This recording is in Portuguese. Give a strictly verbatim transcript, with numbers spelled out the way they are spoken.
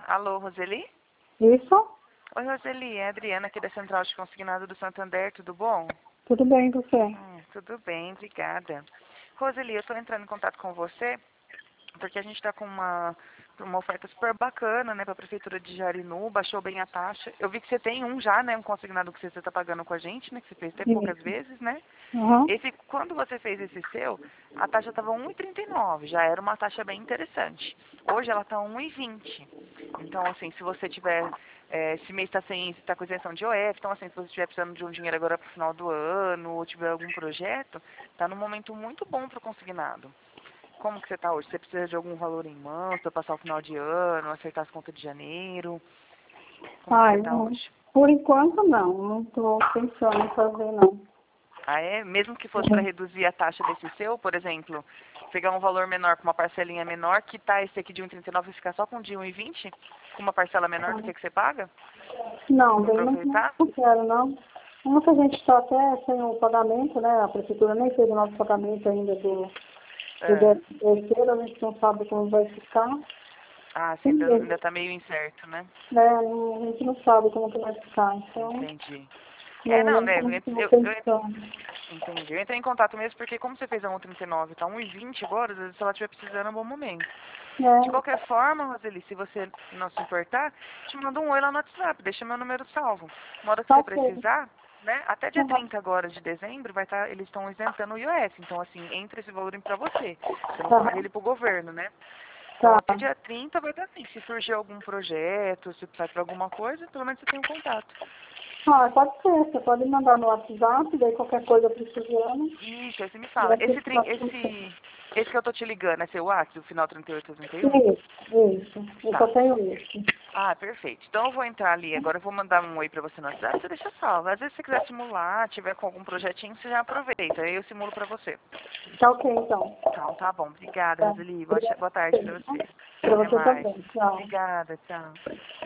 Alô, Roseli? Isso? Oi, Roseli, é a Adriana aqui da Central de Consignado do Santander, tudo bom? Tudo bem, você? Hum, tudo bem, obrigada. Roseli, eu estou entrando em contato com você porque a gente está com uma, uma oferta super bacana, né, para a Prefeitura de Jarinu, baixou bem a taxa. Eu vi que você tem um já, né, um consignado que você está pagando com a gente, né, que você fez até poucas Isso. vezes, né? Uhum. Esse, quando você fez esse seu, a taxa estava um e trinta e nove, já era uma taxa bem interessante. Hoje ela está um e vinte. Então, assim, se você tiver, é, esse mês está sem, está com isenção de O F, então, assim, se você estiver precisando de um dinheiro agora para o final do ano, ou tiver algum projeto, está num momento muito bom para o consignado. Como que você está hoje? Você precisa de algum valor em mãos para passar o final de ano, acertar as contas de janeiro? Como que você Ai, está não. hoje? Por enquanto não, não estou pensando em fazer não. Ah, é? Mesmo que fosse para reduzir a taxa desse seu, por exemplo, pegar um valor menor com uma parcelinha menor, que tá esse aqui de um e trinta e nove e ficar só com de um e vinte, com uma parcela menor do que, que você paga? Não, Para bem, não, aproveitar? não quero não. Muita gente está até sem o pagamento, né? A prefeitura nem fez o nosso pagamento ainda do, do É. décimo terceiro, a gente não sabe como vai ficar. Ah, sim, Sim, ainda, mesmo, ainda tá meio incerto, né? né? A gente não sabe como que vai ficar, então Entendi. É, não, não, nem né? como que eu Eu, vou eu, eu pensando. entendi. Eu entrei em contato mesmo porque como você fez a um e trinta e nove, tá um e vinte agora, às vezes se ela estiver precisando é um bom momento. De É, qualquer forma, Roseli, se você não se importar, te manda um oi lá no WhatsApp, deixa meu número salvo. Na hora que tá você ok. precisar, né? Até dia Uhum. trinta agora de dezembro, vai estar, eles estão isentando o I O F. Então, assim, entra esse valor para você. Você não paga Tá, ele pro governo, né? Então, tá. até dia trinta vai estar assim. Se surgir algum projeto, se precisar para alguma coisa, pelo menos você tem um contato. Ah, pode ser, você pode mandar no WhatsApp, daí qualquer coisa precisando. Isso, aí você me E fala. aqui Esse, trin- tá tudo certo. esse, esse que eu tô te ligando, é seu WhatsApp, o final trinta e oito sessenta e um? Isso, isso. Eu só Tá. tenho isso. Ah, perfeito. Então eu vou entrar ali agora, eu vou mandar um oi pra você no WhatsApp, você deixa salvo. Às vezes se você quiser simular, tiver com algum projetinho, você já aproveita. Aí eu simulo pra você. Tá ok, então. Então, tá bom. Obrigada, Tá. Roseli. Boa, Obrigada boa a tarde você, pra tá? você. Pra Até você mais. também. Tchau. Obrigada, tchau.